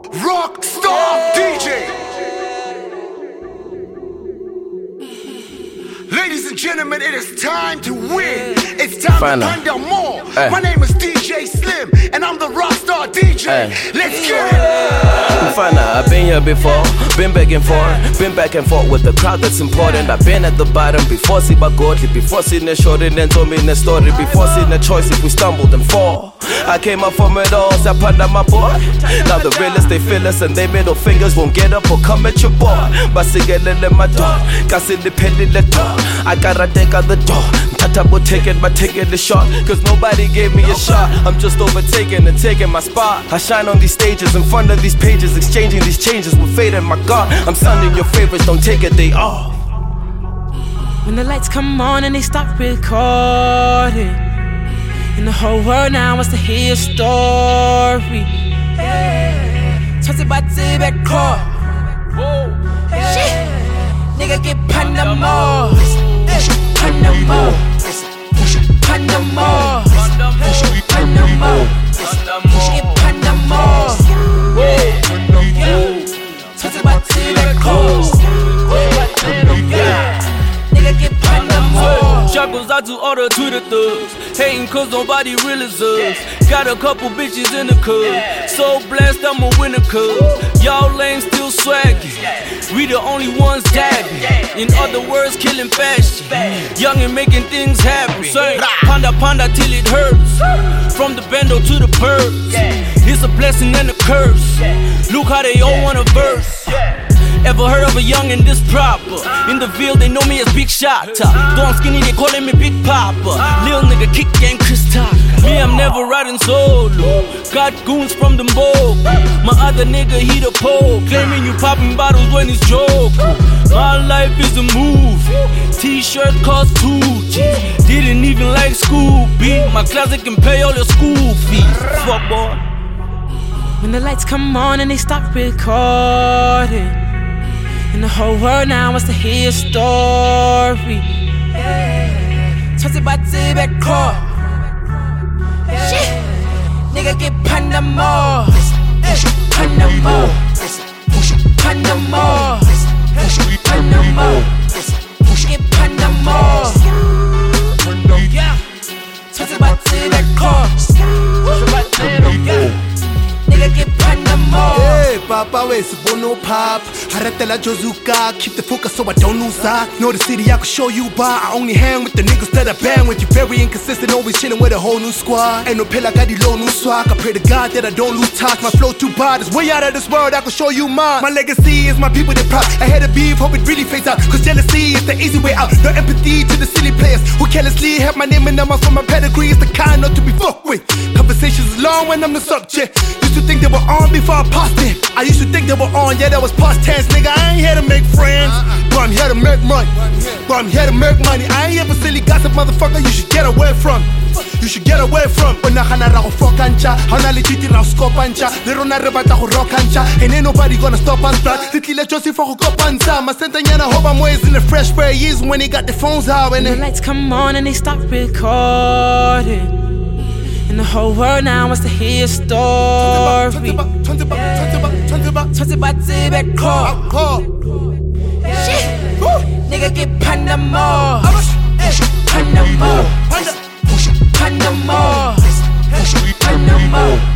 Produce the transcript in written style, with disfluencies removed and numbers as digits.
Rockstar DJ. Ladies and gentlemen, it is time to win. It's time to find out more. My name is DJ Slim, and I'm the Rockstar DJ. Let's get it. I've been here before, been back and forth with the crowd that's important. I've been at the bottom before, see my godly, before seeing the short and then told me the story, before seeing the choice if we stumbled and fall. I came up from it all, so I put on my board. Now the realists, they feel us and they middle fingers won't get up or come at your boy. But sigel in my door, got independent the door. I gotta take out the door. Tata will take it, but taking the shot, cause nobody gave me a shot. I'm just overtaking and taking my spot. I shine on these stages, in front of these pages, exchanging these changes with fate and my God. I'm sounding your favorites, don't take a day off. When the lights come on and they stop recording, and the whole world now wants to hear your story. Talk about the back car. Shit, nigga get Panama. Panama. Panama. Panama. Get Panama. Talk about the back car. Nigga get Panama. Shout goes out to all the Twitter thugs, hating cause nobody really us. Got a couple bitches in the club, so blessed I'm a winner cuz y'all lanes still swagging, we the only ones dabbing. In other words, killing fashion, young and making things happen. Panda panda till it hurts, from the bando to the purse. It's a blessing and a curse, look how they all want a verse. Ever heard of a youngin' this proper? In the field they know me as Big Shotta. Though I'm skinny they callin' me Big Papa. Lil nigga kick game Chris Tucker. Me I'm never riding solo, got goons from the boat. My other nigga he the pole, claiming you popping bottles when it's joke. My life is a movie, t-shirt cost 2 G's. Didn't even like Scooby, my closet can pay all your school fees. Fuck boy. When the lights come on and they stop recording, and the whole world now wants to hear your story. Talk about the back car. Shit, nigga get Panama. Panama. Panama. Panama. Get Panama. Yeah. Talk about the back car. Nigga get Panama. Hey, Papa, where's the bono pop? Haratela Jozuka, keep the focus so I don't lose sight. Know the city I can show you by. I only hang with the niggas that I bang with. You very inconsistent, always chillin' with a whole new squad. Ain't no pill, I got the low new swag. I pray to God that I don't lose touch. My flow too broad, it's way out of this world, I can show you mine. My legacy is my people that proud. I had a beef, hope it really fades out. Cause jealousy is the easy way out. No empathy to the silly players who carelessly have my name and numbers from my pedigree. It's the kind not to be fucked with. Conversations is long when I'm the subject. Used to think they were on before I passed it. I used to think they were on, yeah, that was past tense. Nigga, I ain't here to make friends, but I'm here to make money. But I'm here to make money. I ain't here for silly gossip, motherfucker. You should get away from. You should get away from. When I go fuck ancha, how na legit ra scope ancha. Le rona re batla go rock ancha, and ain't nobody gonna stop us, bruh. Le tlile Josie for go kopantsha. Ma sentanyana hope I'm always in the fresh pair of years when he got the phones out. When the lights come on and they stop recording, and the whole world now wants to hear your story. Talk about the back car. Shit, nigga get Panama. Panama. Panama. Panama.